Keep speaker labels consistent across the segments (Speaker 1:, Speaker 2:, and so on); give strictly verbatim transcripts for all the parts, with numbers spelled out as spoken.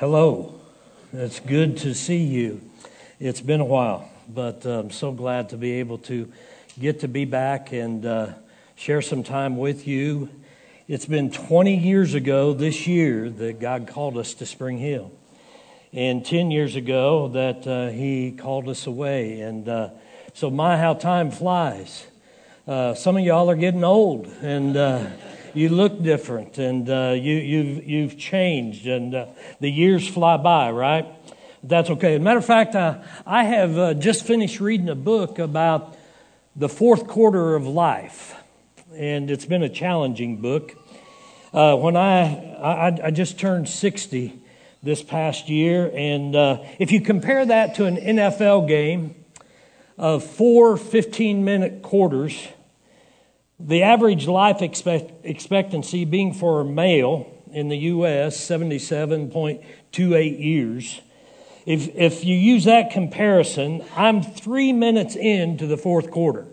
Speaker 1: Hello. It's good to see you. It's been a while, but uh, I'm so glad to be able to get to be back and uh, share some time with you. It's been twenty years ago this year that God called us to Spring Hill, and ten years ago that uh, He called us away. And uh, so my, how time flies. Uh, some of y'all are getting old, and uh, you look different, and uh, you, you've you've changed, and uh, the years fly by, right? That's okay. As a matter of fact, I, I have uh, just finished reading a book about the fourth quarter of life, and it's been a challenging book. Uh, when I, I I just turned sixty this past year, and uh, if you compare that to an N F L game of four fifteen-minute quarters, the average life expect, expectancy being for a male in the U S seventy-seven point two eight years. If if you use that comparison, I'm three minutes into the fourth quarter.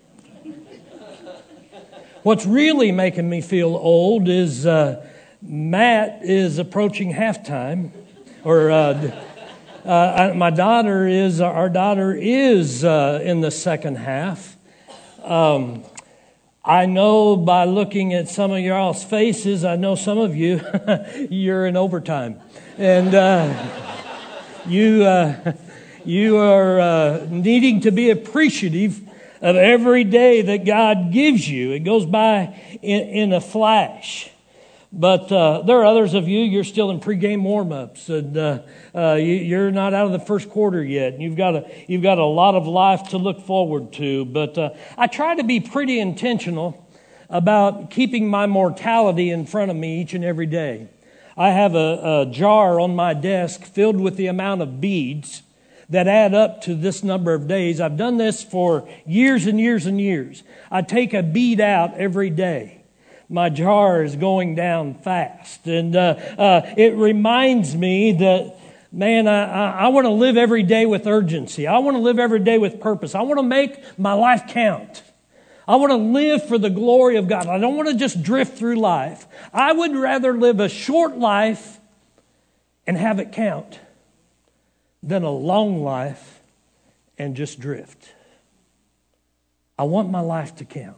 Speaker 1: What's really making me feel old is uh, Matt is approaching halftime, or uh, uh, my daughter is our daughter is uh, in the second half. Um, I know by looking at some of y'all's faces, I know some of you, you're in overtime. And uh, you uh, you are uh, needing to be appreciative of every day that God gives you. It goes by in, in a flash. But uh, there are others of you, you're still in pregame warm-ups, and uh, uh, you, you're not out of the first quarter yet. You've got a you've got a lot of life to look forward to. But uh, I try to be pretty intentional about keeping my mortality in front of me each and every day. I have a, a jar on my desk filled with the amount of beads that add up to this number of days. I've done this for years and years and years. I take a bead out every day. My jar is going down fast. And uh, uh, it reminds me that, man, I, I, I want to live every day with urgency. I want to live every day with purpose. I want to make my life count. I want to live for the glory of God. I don't want to just drift through life. I would rather live a short life and have it count than a long life and just drift. I want my life to count.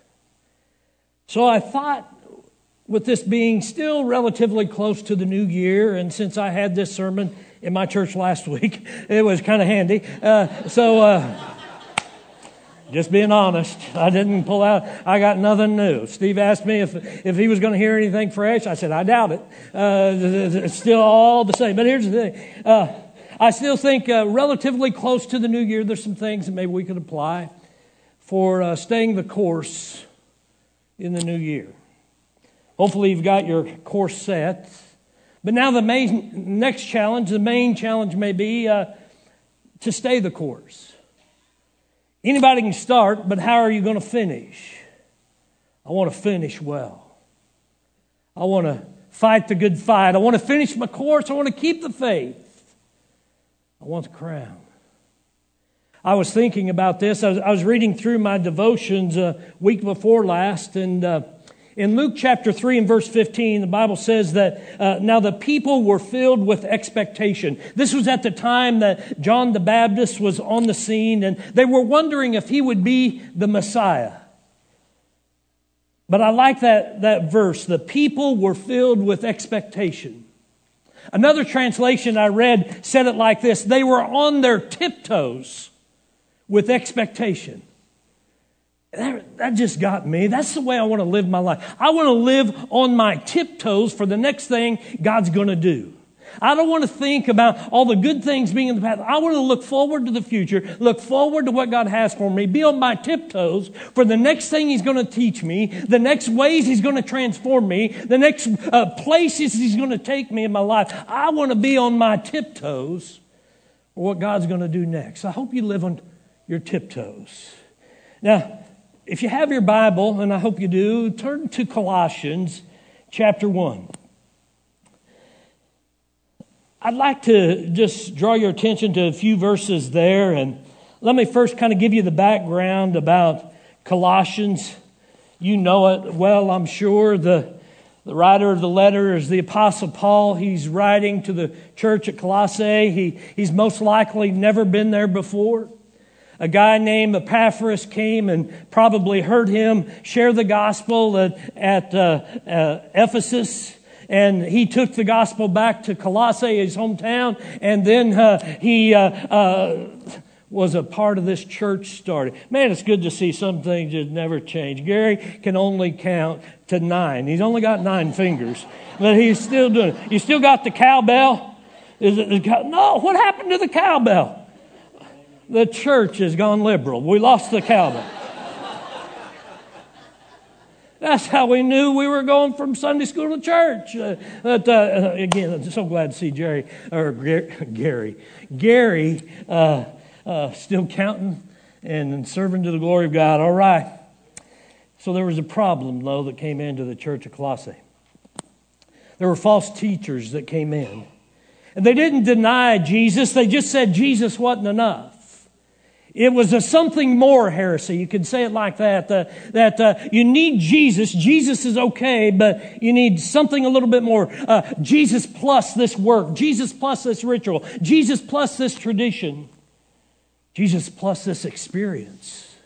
Speaker 1: So I thought, with this being still relatively close to the new year, and since I had this sermon in my church last week, it was kind of handy. Uh, so, uh, just being honest, I didn't pull out, I got nothing new. Steve asked me if if he was going to hear anything fresh. I said, I doubt it. Uh, it's still all the same. But here's the thing. Uh, I still think uh, relatively close to the new year, there's some things that maybe we could apply for uh, staying the course in the new year. Hopefully you've got your course set. But now the main next challenge, the main challenge may be uh, to stay the course. Anybody can start, but how are you going to finish? I want to finish well. I want to fight the good fight. I want to finish my course. I want to keep the faith. I want the crown. I was thinking about this. I was, I was reading through my devotions a week before last, and uh, in Luke chapter three and verse fifteen, the Bible says that uh, now the people were filled with expectation. This was at the time that John the Baptist was on the scene, and they were wondering if he would be the Messiah. But I like that, that verse. The people were filled with expectation. Another translation I read said it like this: they were on their tiptoes with expectation. That, that just got me. That's the way I want to live my life. I want to live on my tiptoes for the next thing God's going to do. I don't want to think about all the good things being in the past. I want to look forward to the future, look forward to what God has for me, be on my tiptoes for the next thing He's going to teach me, the next ways He's going to transform me, the next uh, places He's going to take me in my life. I want to be on my tiptoes for what God's going to do next. I hope you live on your tiptoes. Now, if you have your Bible, and I hope you do, turn to Colossians chapter one. I'd like to just draw your attention to a few verses there, and let me first kind of give you the background about Colossians. You know it well, I'm sure. The The writer of the letter is the Apostle Paul. He's writing to the church at Colossae. He, he's most likely never been there before. A guy named Epaphras came and probably heard him share the gospel at, at uh, uh, Ephesus. And he took the gospel back to Colossae, his hometown. And then uh, he uh, uh, was a part of this church started. Man, it's good to see some things that never change. Gary can only count to nine. He's only got nine fingers. But he's still doing it. You still got the cowbell? Is it the cow- no, what happened to the cowbell? The church has gone liberal. We lost the cowbell. That's how we knew we were going from Sunday school to church. Uh, but uh, again, I'm so glad to see Jerry or Gary, Gary, uh, uh, still counting and serving to the glory of God. All right. So there was a problem, though, that came into the church of Colossae. There were false teachers that came in, and they didn't deny Jesus. They just said Jesus wasn't enough. It was a something more heresy. You could say it like that, uh, that uh, you need Jesus. Jesus is okay, but you need something a little bit more. Uh, Jesus plus this work. Jesus plus this ritual. Jesus plus this tradition. Jesus plus this experience.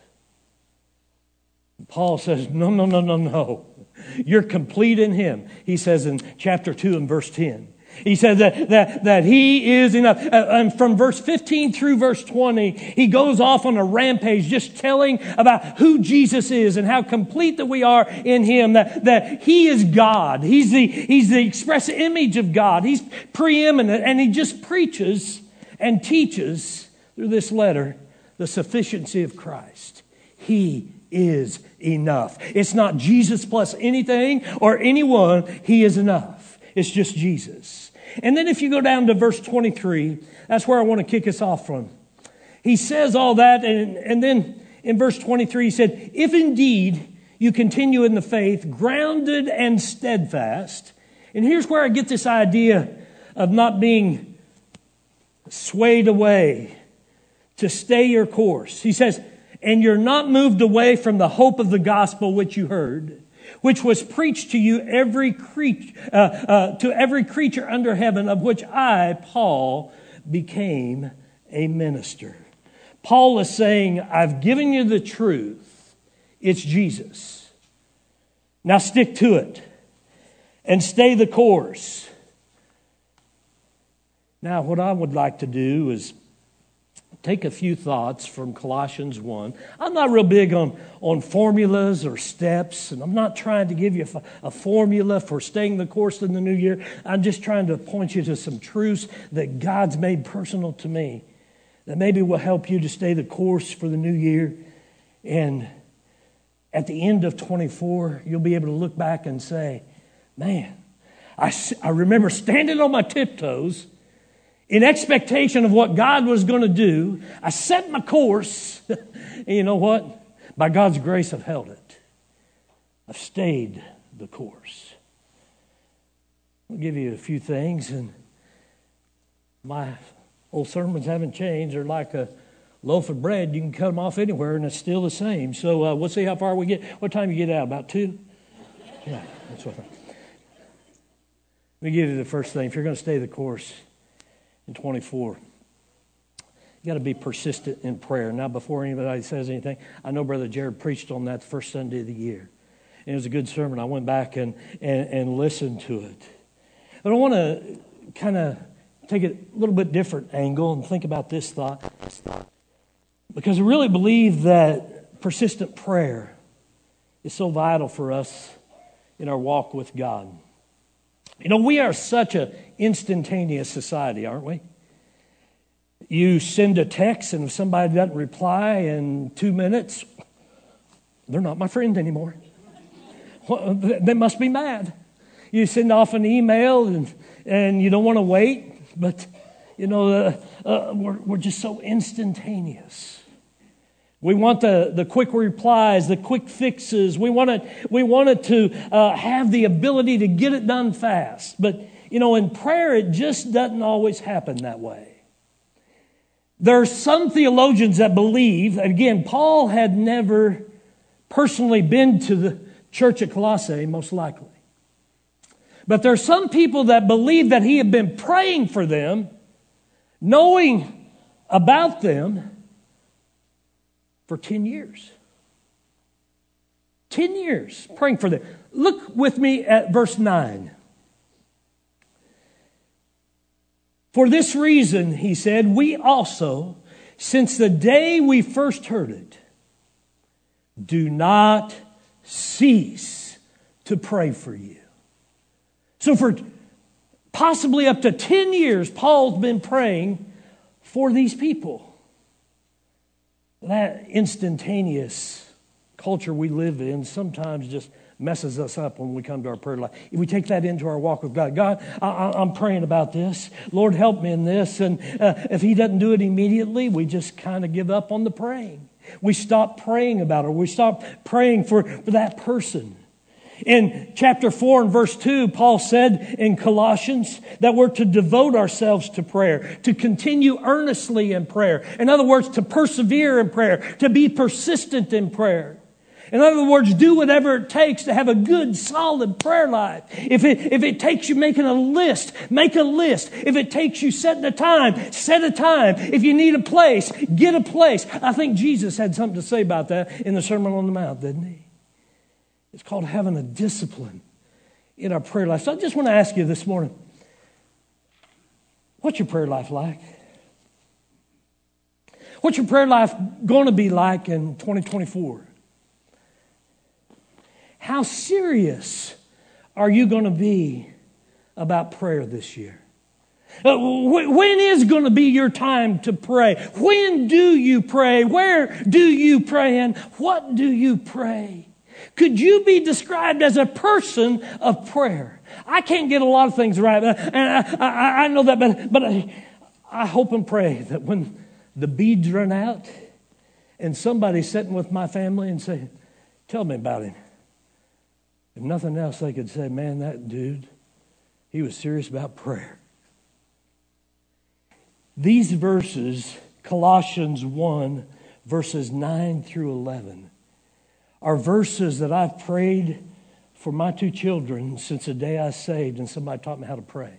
Speaker 1: Paul says, no, no, no, no, no. You're complete in Him. He says in chapter two and verse ten. He said that, that, that He is enough. And from verse fifteen through verse twenty, he goes off on a rampage just telling about who Jesus is and how complete that we are in Him, that, that He is God. He's the, he's the express image of God. He's preeminent, and he just preaches and teaches through this letter the sufficiency of Christ. He is enough. It's not Jesus plus anything or anyone. He is enough. It's just Jesus. And then if you go down to verse twenty-three, that's where I want to kick us off from. He says all that, and, and then in verse twenty-three he said, if indeed you continue in the faith, grounded and steadfast. And here's where I get this idea of not being swayed away, to stay your course. He says, and you're not moved away from the hope of the gospel which you heard, which was preached to you every creature, uh, uh, to every creature under heaven, of which I, Paul, became a minister. Paul is saying, I've given you the truth. It's Jesus. Now stick to it and stay the course. Now, what I would like to do is take a few thoughts from Colossians one. I'm not real big on, on formulas or steps, and I'm not trying to give you a, a formula for staying the course in the new year. I'm just trying to point you to some truths that God's made personal to me that maybe will help you to stay the course for the new year. And at the end of twenty-four, you'll be able to look back and say, man, I, I remember standing on my tiptoes in expectation of what God was going to do. I set my course. And you know what? By God's grace, I've held it. I've stayed the course. I'll give you a few things. And my old sermons haven't changed. They're like a loaf of bread. You can cut them off anywhere and it's still the same. So uh, we'll see how far we get. What time you get out? About two? Yeah, that's what I think. Let me give you the first thing. If you're going to stay the course in twenty-four, you got to be persistent in prayer. Now, before anybody says anything, I know Brother Jared preached on that the first Sunday of the year. And it was a good sermon. I went back and, and, and listened to it. But I want to kind of take a little bit different angle and think about this thought. Because I really believe that persistent prayer is so vital for us in our walk with God. You know, we are such an instantaneous society, aren't we? You send a text, and if somebody doesn't reply in two minutes, they're not my friend anymore. Well, they must be mad. You send off an email, and, and you don't want to wait, but, you know, uh, uh, we're, we're just so instantaneous. We want the, the quick replies, the quick fixes. We want it, we want it to uh, have the ability to get it done fast. But, you know, in prayer, it just doesn't always happen that way. There are some theologians that believe, again, Paul had never personally been to the church at Colossae, most likely. But there are some people that believe that he had been praying for them, knowing about them for ten years. ten years praying for them. Look with me at verse nine. For this reason, he said, we also, since the day we first heard it, do not cease to pray for you. So for possibly up to ten years, Paul's been praying for these people. That instantaneous culture we live in sometimes just messes us up when we come to our prayer life. If we take that into our walk with God, God, I, I'm praying about this. Lord, help me in this. And uh, if he doesn't do it immediately, we just kind of give up on the praying. We stop praying about it. We stop praying for, for that person. In chapter four and verse two, Paul said in Colossians that we're to devote ourselves to prayer, to continue earnestly in prayer. In other words, to persevere in prayer, to be persistent in prayer. In other words, do whatever it takes to have a good, solid prayer life. If it, if it takes you making a list, make a list. If it takes you setting a time, set a time. If you need a place, get a place. I think Jesus had something to say about that in the Sermon on the Mount, didn't he? It's called having a discipline in our prayer life. So I just want to ask you this morning, what's your prayer life like? What's your prayer life going to be like in twenty twenty-four? How serious are you going to be about prayer this year? Uh, wh- when is going to be your time to pray? When do you pray? Where do you pray? And what do you pray? Could you be described as a person of prayer? I can't get a lot of things right, and I, I, I know that, but, but I, I hope and pray that when the beads run out and somebody's sitting with my family and saying, tell me about him. If nothing else, they could say, man, that dude, he was serious about prayer. These verses, Colossians one, verses nine through eleven, are verses that I've prayed for my two children since the day I was saved and somebody taught me how to pray.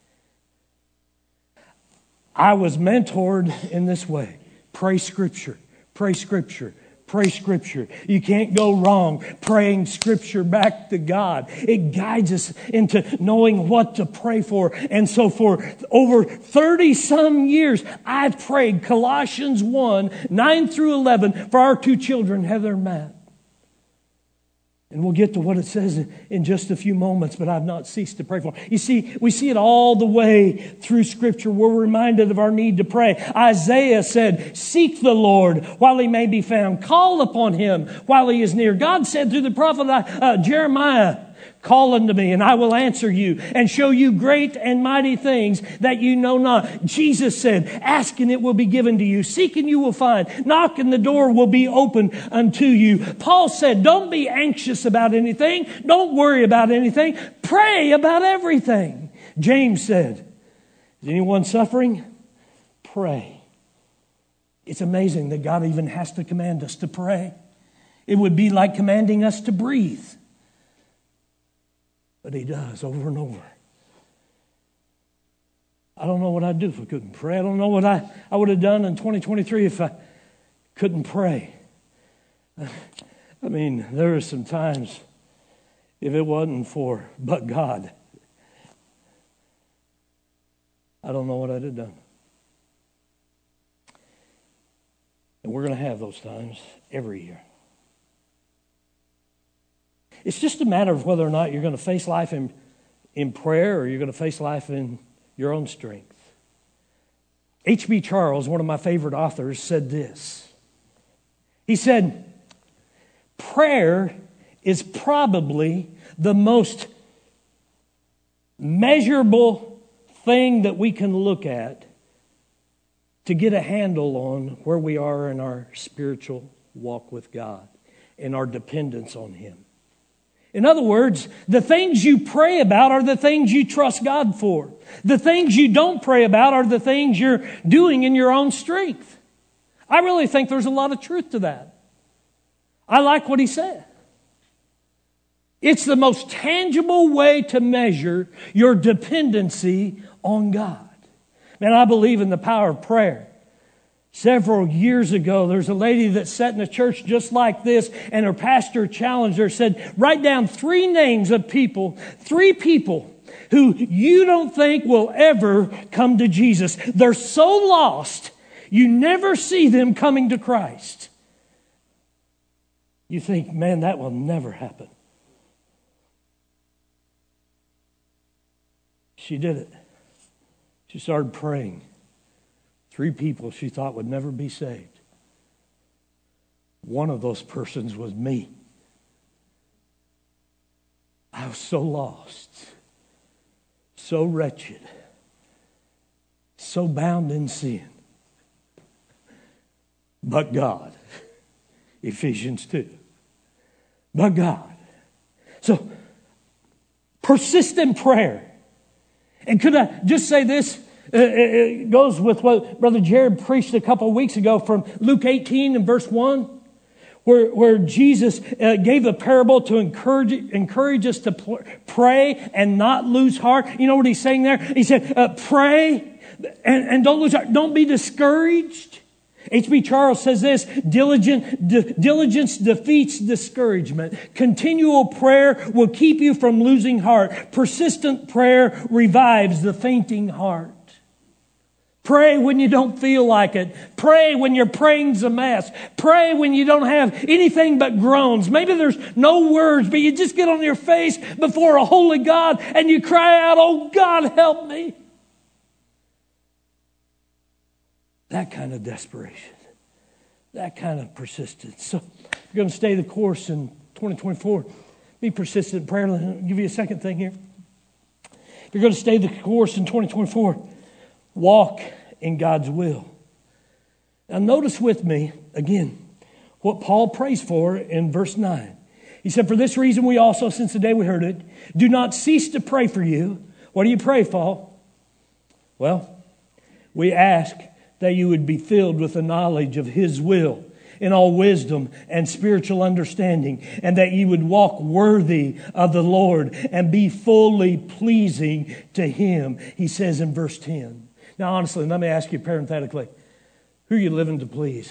Speaker 1: I was mentored in this way. Pray Scripture, pray Scripture, pray Scripture. You can't go wrong praying Scripture back to God. It guides us into knowing what to pray for. And so for over thirty some years, I've prayed Colossians one, nine through eleven for our two children, Heather and Matt. And we'll get to what it says in just a few moments, but I've not ceased to pray for them. You see, we see it all the way through Scripture. We're reminded of our need to pray. Isaiah said, seek the Lord while he may be found. Call upon him while he is near. God said through the prophet uh, Jeremiah, call unto me, and I will answer you and show you great and mighty things that you know not. Jesus said, ask and it will be given to you. Seek and you will find. Knock and the door will be open unto you. Paul said, don't be anxious about anything. Don't worry about anything. Pray about everything. James said, is anyone suffering? Pray. It's amazing that God even has to command us to pray. It would be like commanding us to breathe. But he does over and over. I don't know what I'd do if I couldn't pray. I don't know what I, I would have done in twenty twenty-three if I couldn't pray. I mean, there are some times, if it wasn't for but God, I don't know what I'd have done. And we're going to have those times every year. It's just a matter of whether or not you're going to face life in, in prayer or you're going to face life in your own strength. H B Charles, one of my favorite authors, said this. He said, prayer is probably the most measurable thing that we can look at to get a handle on where we are in our spiritual walk with God and our dependence on Him. In other words, the things you pray about are the things you trust God for. The things you don't pray about are the things you're doing in your own strength. I really think there's a lot of truth to that. I like what he said. It's the most tangible way to measure your dependency on God. Man, I believe in the power of prayer. Several years ago, there's a lady that sat in a church just like this, and her pastor challenged her, said, write down three names of people, three people who you don't think will ever come to Jesus. They're so lost, you never see them coming to Christ. You think, man, that will never happen. She did it. She started praying. Three people she thought would never be saved. One of those persons was me. I was so lost, so wretched, so bound in sin. But God. Ephesians two. But God. So, persistent prayer. And could I just say this? It goes with what Brother Jared preached a couple of weeks ago from Luke eighteen and verse one, where, where Jesus uh, gave a parable to encourage, encourage us to pl- pray and not lose heart. You know what he's saying there? He said, uh, pray and, and don't lose heart. Don't be discouraged. H B Charles says this, Diligent, di- diligence defeats discouragement. Continual prayer will keep you from losing heart. Persistent prayer revives the fainting heart. Pray when you don't feel like it. Pray when your praying's a mess. Pray when you don't have anything but groans. Maybe there's no words, but you just get on your face before a holy God and you cry out, oh God, help me. That kind of desperation. That kind of persistence. So if you're going to stay the course in twenty twenty-four, be persistent in prayer. I'll give you a second thing here. If you're going to stay the course in twenty twenty-four, walk in God's will. Now notice with me, again, what Paul prays for in verse nine. He said, for this reason we also, since the day we heard it, do not cease to pray for you. What do you pray for? Well, we ask that you would be filled with the knowledge of His will in all wisdom and spiritual understanding, and that you would walk worthy of the Lord and be fully pleasing to Him, he says in verse ten. Now, honestly, let me ask you parenthetically, who are you living to please?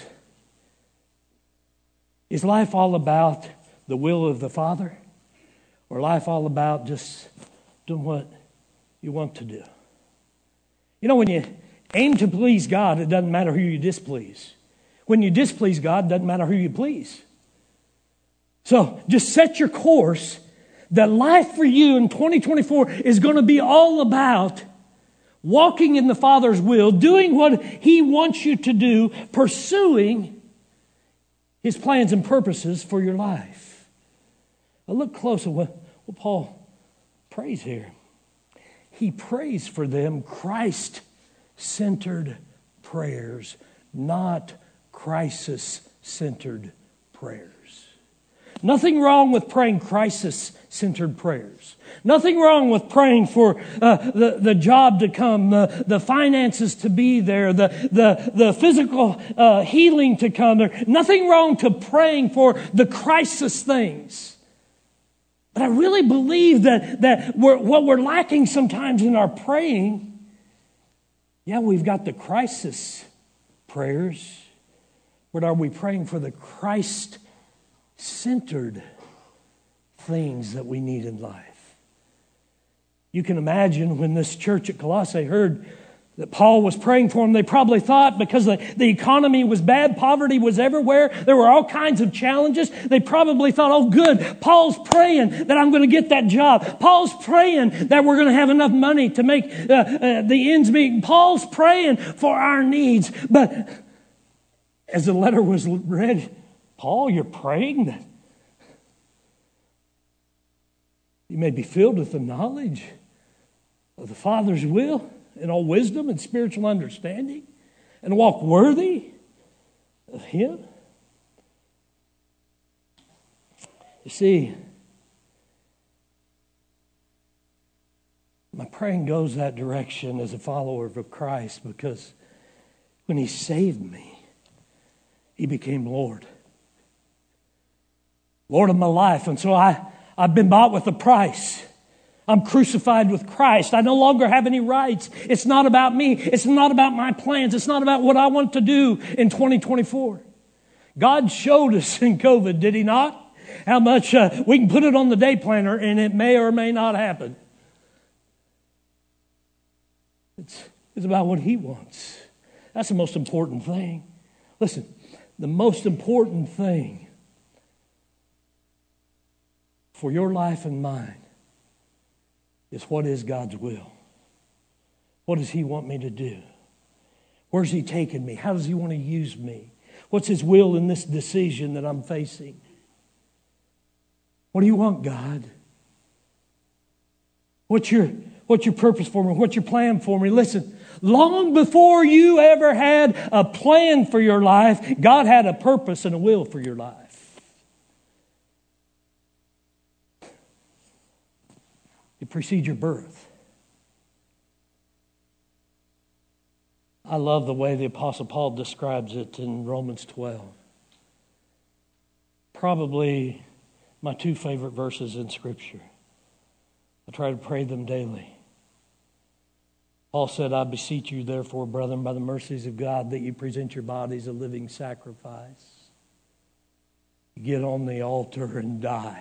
Speaker 1: Is life all about the will of the Father? Or life all about just doing what you want to do? You know, when you aim to please God, it doesn't matter who you displease. When you displease God, it doesn't matter who you please. So just set your course that life for you in twenty twenty-four is going to be all about walking in the Father's will, doing what He wants you to do, pursuing His plans and purposes for your life. Now look close at what, what Paul prays here. He prays for them Christ-centered prayers, not crisis-centered prayers. Nothing wrong with praying crisis-centered prayers. Nothing wrong with praying for uh, the, the job to come, the, the finances to be there, the, the, the physical uh, healing to come there. Nothing wrong to praying for the crisis things. But I really believe that, that we're, what we're lacking sometimes in our praying, yeah, we've got the crisis prayers, but are we praying for the Christ-centered things that we need in life? You can imagine when this church at Colossae heard that Paul was praying for them, they probably thought because the, the economy was bad, poverty was everywhere, there were all kinds of challenges, they probably thought, oh good, Paul's praying that I'm going to get that job. Paul's praying that we're going to have enough money to make uh, uh, the ends meet. Paul's praying for our needs. But as the letter was read, Paul, you're praying that you may be filled with the knowledge of the Father's will in all wisdom and spiritual understanding, and walk worthy of Him. You see, my praying goes that direction as a follower of Christ, because when He saved me, He became Lord. Lord of my life. And so I, I've been bought with a price. I'm crucified with Christ. I no longer have any rights. It's not about me. It's not about my plans. It's not about what I want to do in twenty twenty-four. God showed us in COVID, did He not? How much uh, we can put it on the day planner and it may or may not happen. It's, it's about what He wants. That's the most important thing. Listen, the most important thing for your life and mine is what is God's will. What does He want me to do? Where's He taking me? How does He want to use me? What's His will in this decision that I'm facing? What do you want, God? What's your, what's your purpose for me? What's your plan for me? Listen, long before you ever had a plan for your life, God had a purpose and a will for your life. It precedes your birth. I love the way the Apostle Paul describes it in Romans twelve. Probably my two favorite verses in Scripture. I try to pray them daily. Paul said, I beseech you, therefore, brethren, by the mercies of God, that you present your bodies a living sacrifice. Get on the altar and die.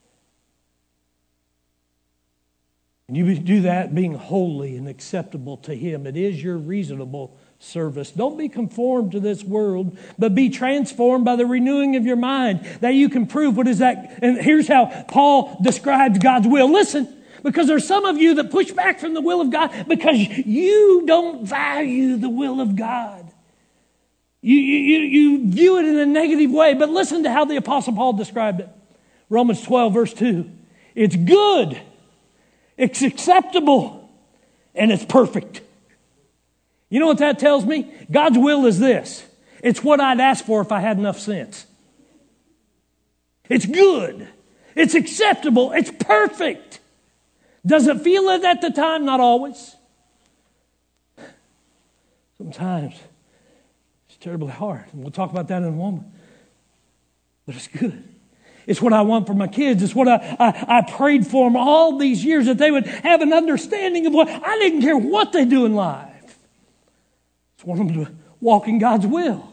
Speaker 1: And you do that being holy and acceptable to Him. It is your reasonable service. Don't be conformed to this world, but be transformed by the renewing of your mind, that you can prove what is that. And here's how Paul describes God's will. Listen, because there's some of you that push back from the will of God because you don't value the will of God. You, you, you view it in a negative way, but listen to how the Apostle Paul described it. Romans twelve, verse two. It's good. It's acceptable, and it's perfect. You know what that tells me? God's will is this. It's what I'd ask for if I had enough sense. It's good. It's acceptable. It's perfect. Does it feel it at the time? Not always. Sometimes it's terribly hard, and we'll talk about that in a moment. But it's good. It's what I want for my kids. It's what I, I, I prayed for them all these years, that they would have an understanding of what, I didn't care what they do in life. I just want them to walk in God's will.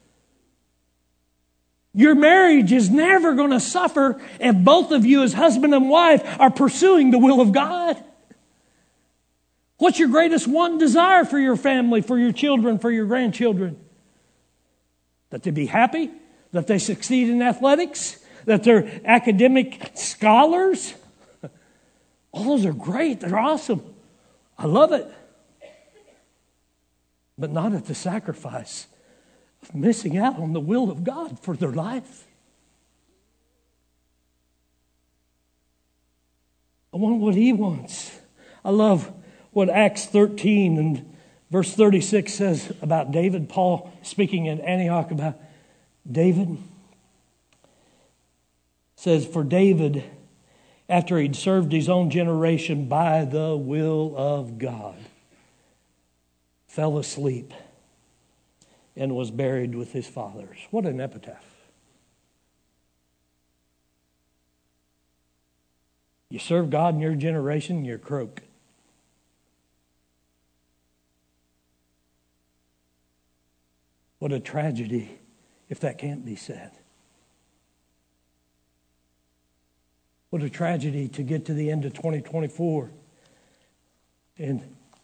Speaker 1: Your marriage is never going to suffer if both of you as husband and wife are pursuing the will of God. What's your greatest one desire for your family, for your children, for your grandchildren? That they be happy? That they succeed in athletics? That they're academic scholars? All those are great. They're awesome. I love it. But not at the sacrifice of missing out on the will of God for their life. I want what He wants. I love what Acts thirteen and verse thirty-six says about David. Paul speaking in Antioch about David says, for David, after he'd served his own generation by the will of God, fell asleep and was buried with his fathers. What an epitaph. You serve God in your generation, you're croak. What a tragedy if that can't be said. What a tragedy to get to the end of twenty twenty-four and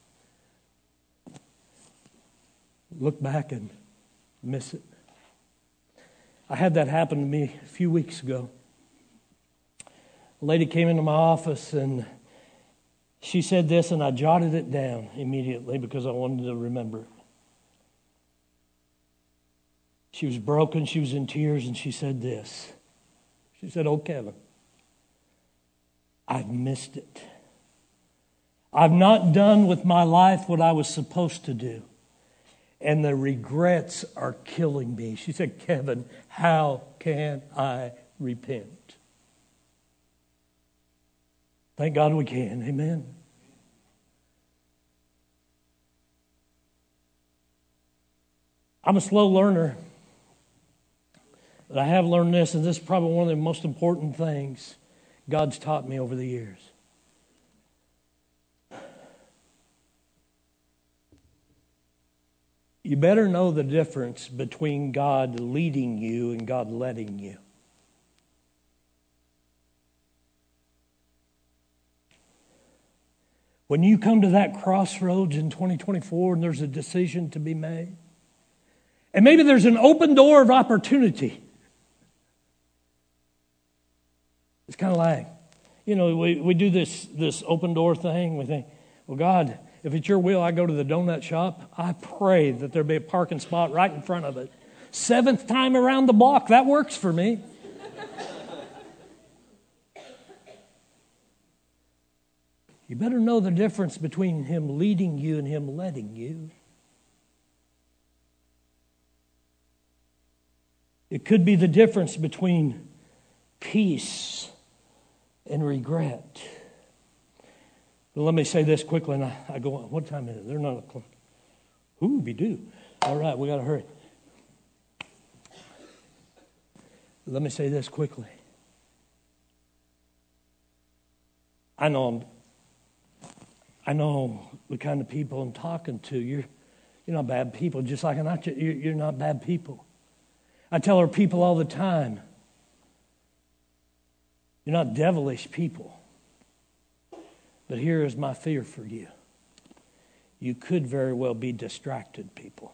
Speaker 1: look back and miss it. I had that happen to me a few weeks ago. A lady came into my office and she said this, and I jotted it down immediately because I wanted to remember it. She was broken, she was in tears, and she said this. She said, oh, Kevin, I've missed it. I've not done with my life what I was supposed to do. And the regrets are killing me. She said, Kevin, how can I repent? Thank God we can. Amen. I'm a slow learner. But I have learned this, and this is probably one of the most important things. God's taught me over the years. You better know the difference between God leading you and God letting you. When you come to that crossroads in twenty twenty-four and there's a decision to be made, and maybe there's an open door of opportunity. It's kind of like, you know, we, we do this, this open door thing. We think, well, God, if it's your will, I go to the donut shop. I pray that there be a parking spot right in front of it. Seventh time around the block, that works for me. You better know the difference between Him leading you and Him letting you. It could be the difference between peace and regret. But let me say this quickly, and I, I go on. What time is it? They're not o'clock. Ooh, we do. All right, we got to hurry. Let me say this quickly. I know I'm I know the kind of people I'm talking to. You're, you're not bad people, just like I'm not. You're, you're not bad people. I tell our people all the time, you're not devilish people. But here is my fear for you. You could very well be distracted people.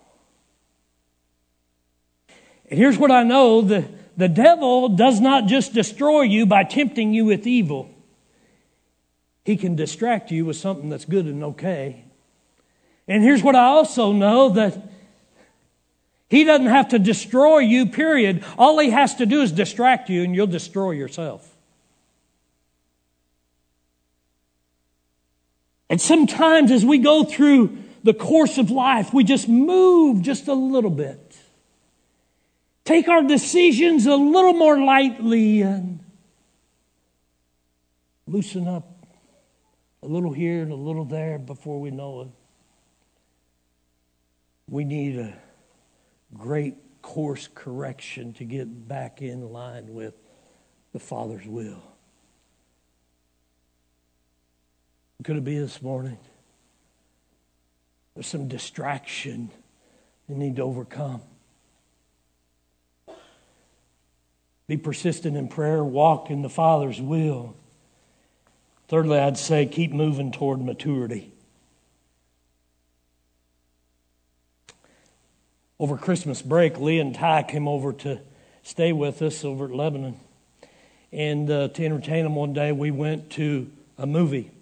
Speaker 1: And here's what I know. The, the devil does not just destroy you by tempting you with evil. He can distract you with something that's good and okay. And here's what I also know, that he doesn't have to destroy you, period. All he has to do is distract you and you'll destroy yourself. And sometimes as we go through the course of life, we just move just a little bit. Take our decisions a little more lightly and loosen up. A little here and a little there before we know it. We need a great course correction to get back in line with the Father's will. Could it be this morning? There's some distraction you need to overcome. Be persistent in prayer. Walk in the Father's will. Thirdly, I'd say keep moving toward maturity. Over Christmas break, Lee and Ty came over to stay with us over at Lebanon. And uh, to entertain them one day, we went to a movie.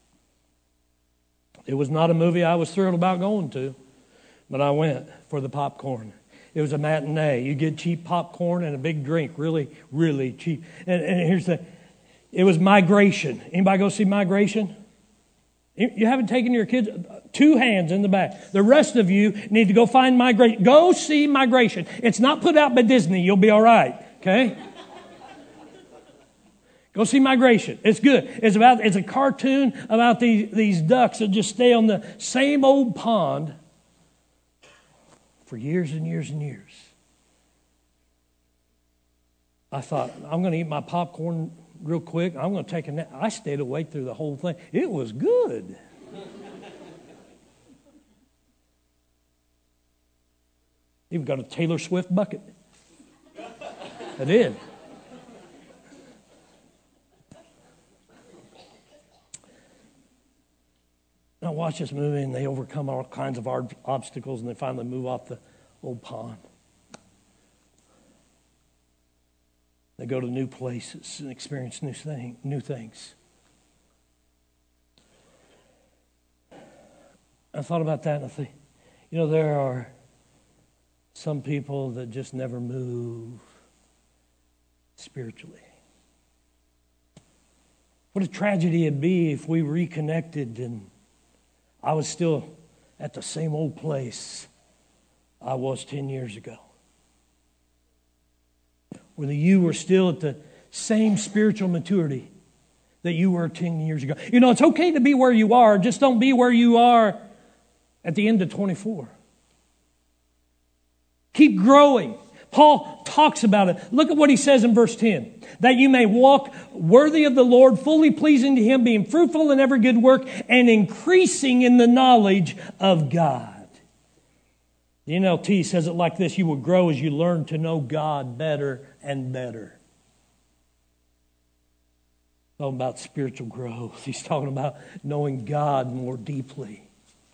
Speaker 1: It was not a movie I was thrilled about going to, but I went for the popcorn. It was a matinee. You get cheap popcorn and a big drink, really, really cheap. And, and here's the It was Migration. Anybody go see Migration? You haven't taken your kids? Two hands in the back. The rest of you need to go find Migration. Go see Migration. It's not put out by Disney. You'll be all right. Okay? Go see Migration. It's good. It's about. It's a cartoon about these, these ducks that just stay on the same old pond for years and years and years. I thought, I'm going to eat my popcorn real quick. I'm going to take a nap. I stayed awake through the whole thing. It was good. Even got a Taylor Swift bucket. I did. I watch this movie and they overcome all kinds of obstacles and they finally move off the old pond. They go to new places and experience new thing, new things. I thought about that and I think, you know, there are some people that just never move spiritually. What a tragedy it'd be if we reconnected and I was still at the same old place I was ten years ago. Whether you were still at the same spiritual maturity that you were ten years ago. You know, it's okay to be where you are. Just don't be where you are at the end of twenty-four. Keep growing. Paul talks about it. Look at what he says in verse ten. That you may walk worthy of the Lord, fully pleasing to Him, being fruitful in every good work, and increasing in the knowledge of God. The N L T says it like this: you will grow as you learn to know God better and better. Talking about spiritual growth. He's talking about knowing God more deeply.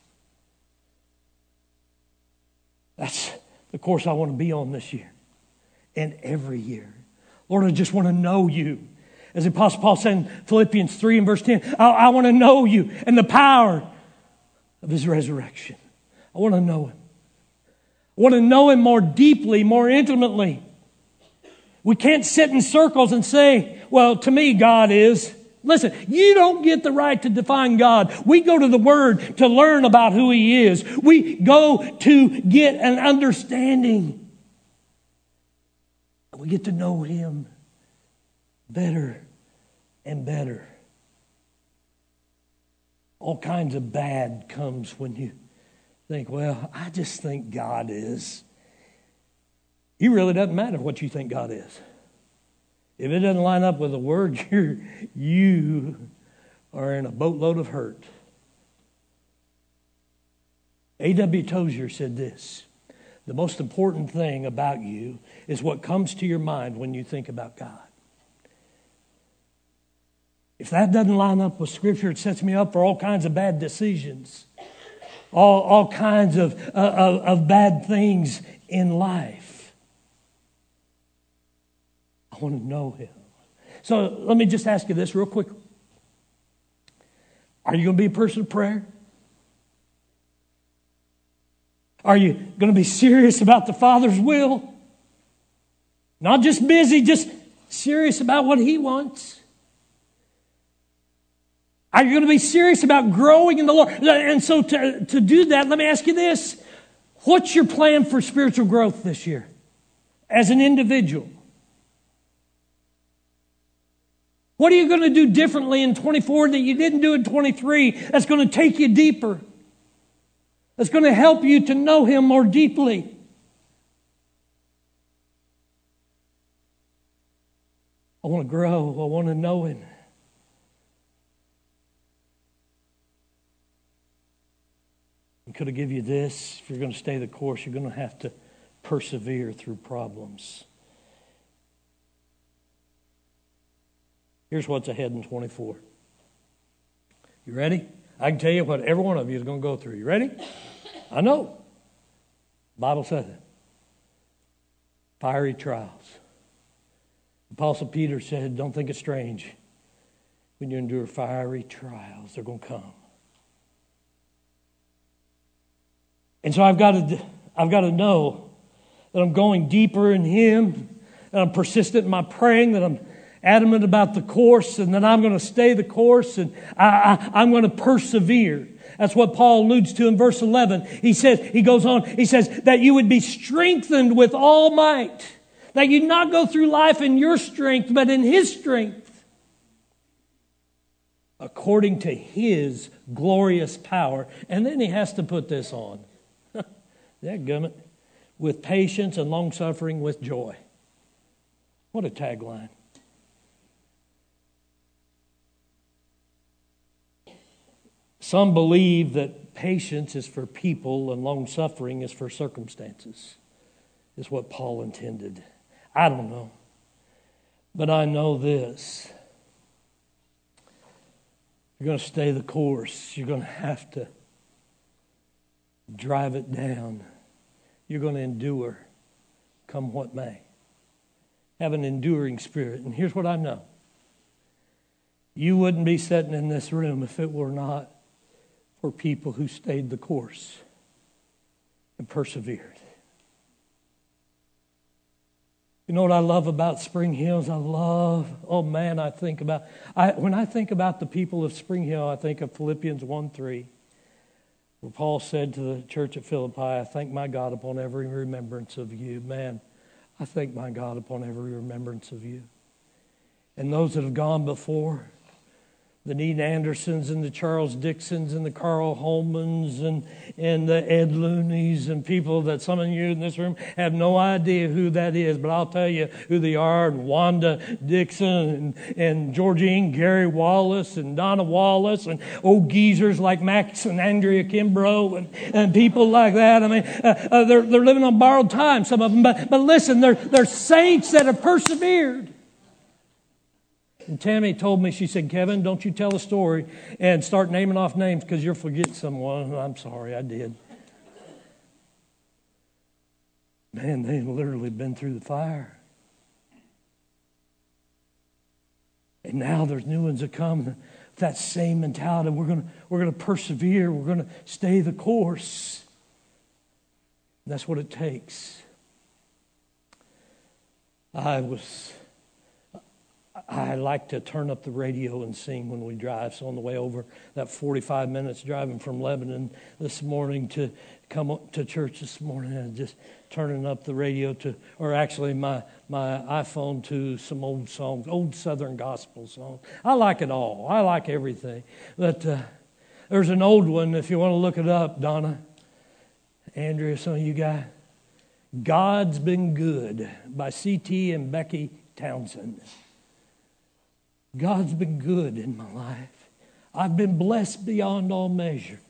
Speaker 1: That's the course I want to be on this year and every year. Lord, I just want to know you. As the Apostle Paul said in Philippians three and verse ten, I, I want to know you and the power of His resurrection. I want to know Him. I want to know Him more deeply, more intimately. We can't sit in circles and say, well, to me, God is. Listen, you don't get the right to define God. We go to the Word to learn about who He is. We go to get an understanding. We get to know Him better and better. All kinds of bad comes when you think, well, I just think God is. It really doesn't matter what you think God is. If it doesn't line up with the Word, you're, you are in a boatload of hurt. A W Tozer said this: the most important thing about you is what comes to your mind when you think about God. If that doesn't line up with Scripture, it sets me up for all kinds of bad decisions, all, all kinds of, uh, of, of bad things in life. I want to know Him. So let me just ask you this real quick. Are you going to be a person of prayer? Are you going to be serious about the Father's will? Not just busy, just serious about what He wants. Are you going to be serious about growing in the Lord? And so to, to do that, let me ask you this. What's your plan for spiritual growth this year as an individual? What are you going to do differently in twenty-four that you didn't do in twenty-three that's going to take you deeper? That's going to help you to know Him more deeply? I want to grow. I want to know Him. And could I give you this? If you're going to stay the course, you're going to have to persevere through problems. Here's what's ahead in twenty-four. You ready? I can tell you what every one of you is going to go through. You ready? I know. The Bible says it. Fiery trials. Apostle Peter said, don't think it's strange when you endure fiery trials. They're going to come. And so I've got to, I've got to know that I'm going deeper in Him, that I'm persistent in my praying, that I'm adamant about the course, and that I'm going to stay the course, and I, I, I'm going to persevere. That's what Paul alludes to in verse eleven. He says, he goes on, he says, that you would be strengthened with all might. That you not go through life in your strength, but in His strength. According to His glorious power. And then he has to put this on. That gummit. With patience and long-suffering with joy. What a tagline. Some believe that patience is for people and long-suffering is for circumstances, is what Paul intended. I don't know. But I know this. You're going to stay the course. You're going to have to drive it down. You're going to endure, come what may. Have an enduring spirit. And here's what I know. You wouldn't be sitting in this room if it were not for people who stayed the course and persevered. You know what I love about Spring Hills? I love, oh man, I think about, I, when I think about the people of Spring Hill, I think of Philippians one three, where Paul said to the church at Philippi, I thank my God upon every remembrance of you. Man, I thank my God upon every remembrance of you. And those that have gone before, the Dean Andersons and the Charles Dixons and the Carl Holmans and, and the Ed Looneys and people that some of you in this room have no idea who that is, but I'll tell you who they are. And Wanda Dixon and, and Georgine Gary Wallace and Donna Wallace and old geezers like Max and Andrea Kimbrough and, and people like that. I mean, uh, uh, they're, they're living on borrowed time, some of them. But, but listen, they're, they're saints that have persevered. And Tammy told me, she said, Kevin, don't you tell a story and start naming off names because you'll forget someone. I'm sorry, I did. Man, they've literally been through the fire. And now there's new ones that come with that same mentality. We're going to we're going to persevere. We're going to stay the course. And that's what it takes. I was... I like to turn up the radio and sing when we drive. So on the way over, that forty-five minutes driving from Lebanon this morning to come up to church this morning, and just turning up the radio to, or actually my, my iPhone to some old songs, old Southern gospel songs. I like it all. I like everything. But uh, there's an old one, if you want to look it up, Donna, Andrea, some of you guys. God's Been Good by C T and Becky Townsend. God's been good in my life. I've been blessed beyond all measure.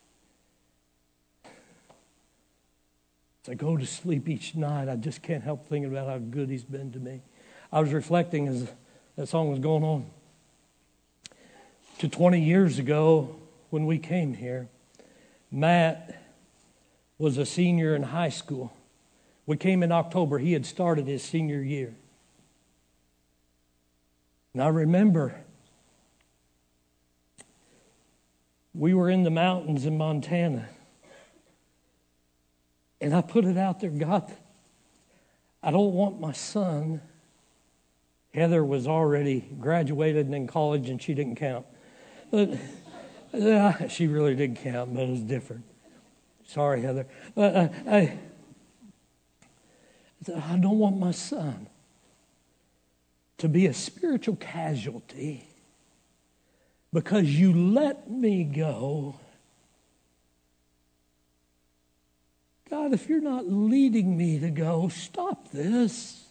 Speaker 1: As I go to sleep each night, I just can't help thinking about how good He's been to me. I was reflecting as that song was going on to twenty years ago when we came here. Matt was a senior in high school. We came in October. He had started his senior year. And I remember we were in the mountains in Montana. And I put it out there, God, I don't want my son. Heather was already graduated and in college, and she didn't count. But uh, she really did count, but it was different. Sorry, Heather. But uh, I, I don't want my son to be a spiritual casualty because you let me go. God, if you're not leading me to go, stop this.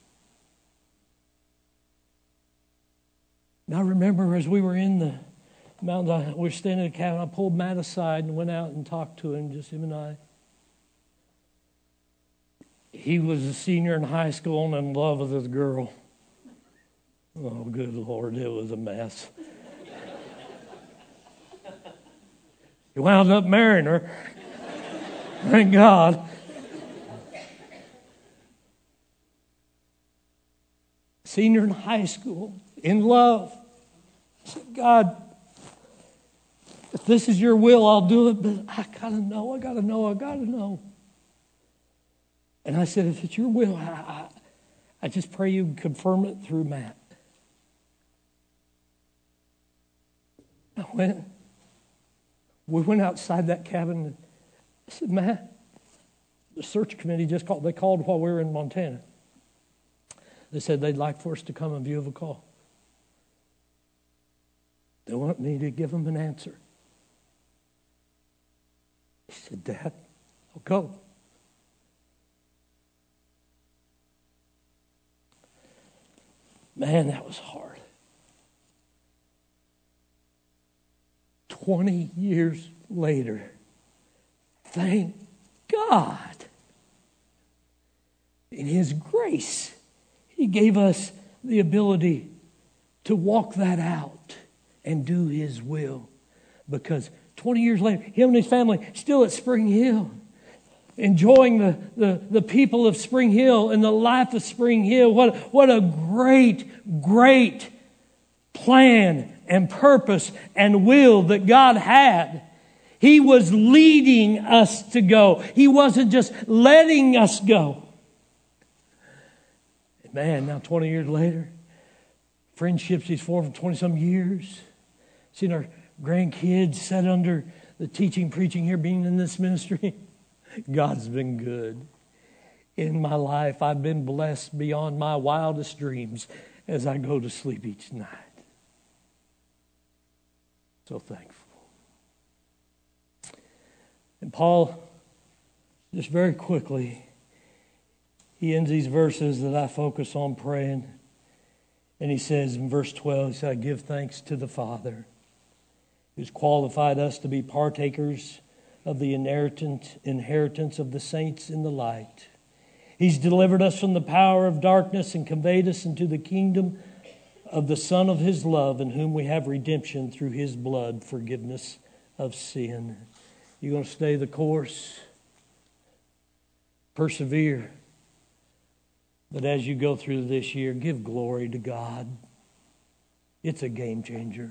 Speaker 1: And I remember as we were in the mountains, we were standing in the cabin, I pulled Matt aside and went out and talked to him, just him and I. He was a senior in high school and in love with this girl. Oh, good Lord, it was a mess. He wound up marrying her. Thank God. Senior in high school, in love. I said, God, if this is your will, I'll do it, but I gotta know, I gotta know, I gotta know. And I said, if it's your will, I, I, I just pray you confirm it through Matt. I went, we went outside that cabin and I said, Matt, the search committee just called, they called while we were in Montana. They said they'd like for us to come in view of a call. They want me to give them an answer. He said, Dad, I'll go. Man, that was hard. Twenty years later, thank God, in His grace, He gave us the ability to walk that out and do His will. Because twenty years later, him and his family still at Spring Hill, enjoying the, the, the people of Spring Hill and the life of Spring Hill. What, what a great, great plan and purpose and will that God had. He was leading us to go. He wasn't just letting us go. And man, now twenty years later, friendships he's formed for twenty-some years. Seen our grandkids set under the teaching, preaching here, being in this ministry. God's been good. In my life, I've been blessed beyond my wildest dreams as I go to sleep each night. So thankful. And Paul, just very quickly, he ends these verses that I focus on praying. And he says in verse twelve, he said, I give thanks to the Father who's qualified us to be partakers of the inheritance, inheritance of the saints in the light. He's delivered us from the power of darkness and conveyed us into the kingdom of the Son of His love, in whom we have redemption through His blood, forgiveness of sin. You're going to stay the course. Persevere. But as you go through this year, give glory to God. It's a game changer.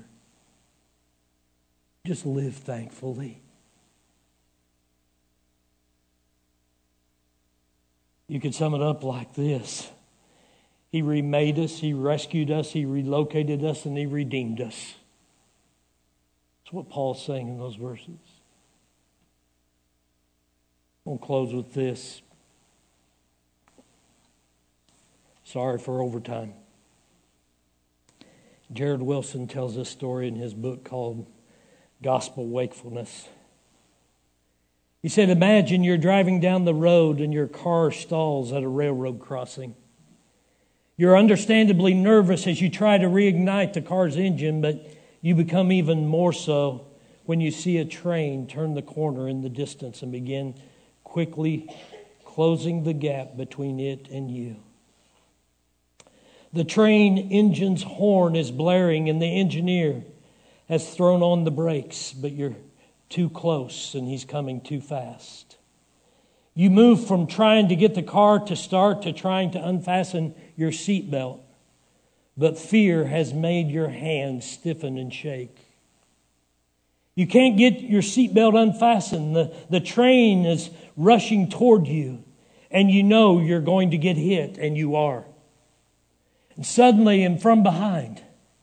Speaker 1: Just live thankfully. You could sum it up like this. He remade us, He rescued us, He relocated us, and He redeemed us. That's what Paul's saying in those verses. I'll close with this. Sorry for overtime. Jared Wilson tells this story in his book called Gospel Wakefulness. He said, imagine you're driving down the road and your car stalls at a railroad crossing. You're understandably nervous as you try to reignite the car's engine, but you become even more so when you see a train turn the corner in the distance and begin quickly closing the gap between it and you. The train engine's horn is blaring and the engineer has thrown on the brakes, but you're too close and he's coming too fast. You move from trying to get the car to start to trying to unfasten your seatbelt, but fear has made your hands stiffen and shake. You can't get your seatbelt unfastened. The, the train is rushing toward you, and you know you're going to get hit, and you are. And suddenly, and from behind,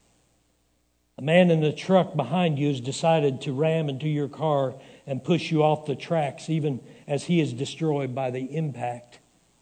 Speaker 1: a man in the truck behind you has decided to ram into your car and push you off the tracks, even as he is destroyed by the impact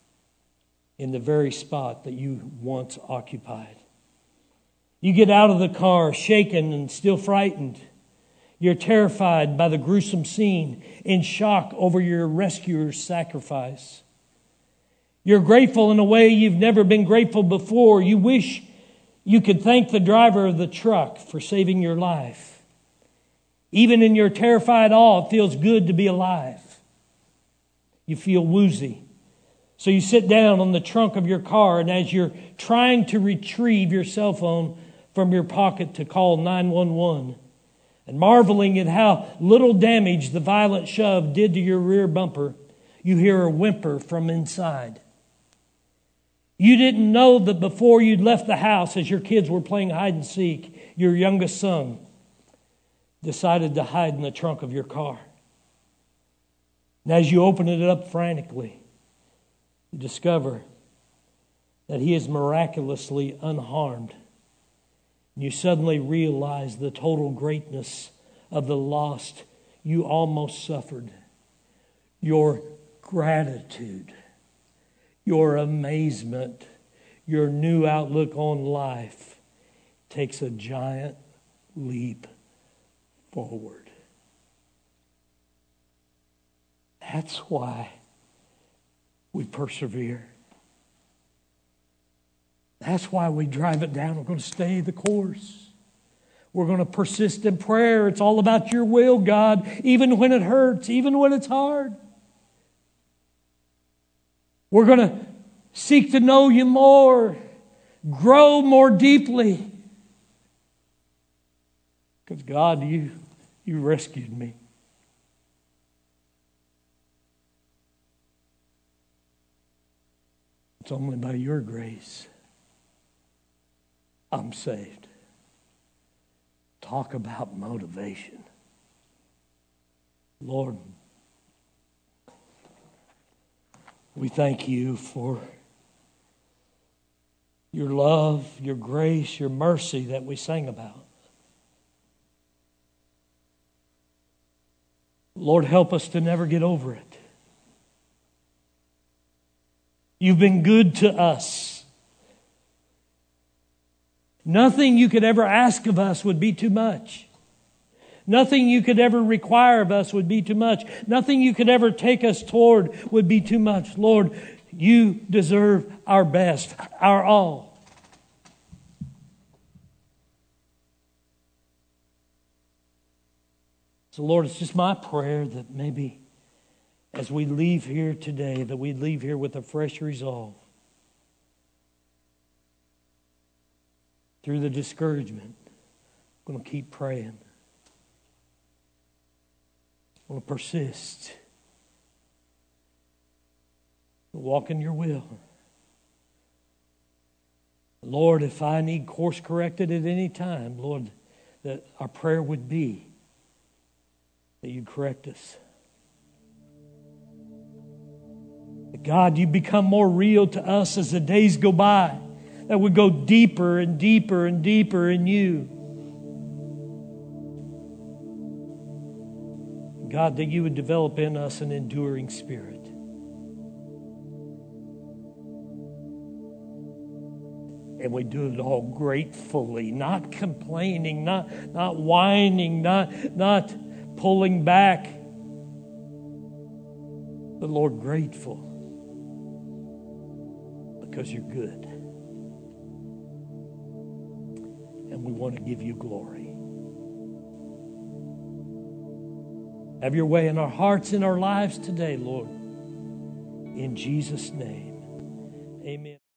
Speaker 1: in the very spot that you once occupied. You get out of the car, shaken and still frightened. You're terrified by the gruesome scene, in shock over your rescuer's sacrifice. You're grateful in a way you've never been grateful before. You wish you could thank the driver of the truck for saving your life. Even in your terrified awe, it feels good to be alive. You feel woozy. So you sit down on the trunk of your car, and as you're trying to retrieve your cell phone from your pocket to call nine one one, and marveling at how little damage the violent shove did to your rear bumper, you hear a whimper from inside. You didn't know that before you'd left the house, as your kids were playing hide and seek, your youngest son decided to hide in the trunk of your car. And as you open it up frantically, you discover that he is miraculously unharmed. And you suddenly realize the total greatness of the loss you almost suffered. Your gratitude, your amazement, your new outlook on life takes a giant leap forward. That's why we persevere. That's why we drive it down. We're going to stay the course. We're going to persist in prayer. It's all about your will, God, even when it hurts, even when it's hard. We're going to seek to know you more, grow more deeply. Because God, you, you rescued me. It's only by your grace I'm saved. Talk about motivation. Lord, we thank you for your love, your grace, your mercy that we sang about. Lord, help us to never get over it. You've been good to us. Nothing you could ever ask of us would be too much. Nothing you could ever require of us would be too much. Nothing you could ever take us toward would be too much. Lord, you deserve our best, our all. So Lord, it's just my prayer that maybe as we leave here today, that we leave here with a fresh resolve. Through the discouragement, I'm going to keep praying. I'm going to persist. Walk in your will. Lord, if I need course corrected at any time, Lord, that our prayer would be that you correct us. God, you become more real to us as the days go by. That we go deeper and deeper and deeper in you. God, that you would develop in us an enduring spirit. And we do it all gratefully, not complaining, not, not whining, not, not pulling back. But Lord, grateful because you're good. And we want to give you glory. Have your way in our hearts, in our lives today, Lord. In Jesus' name, amen.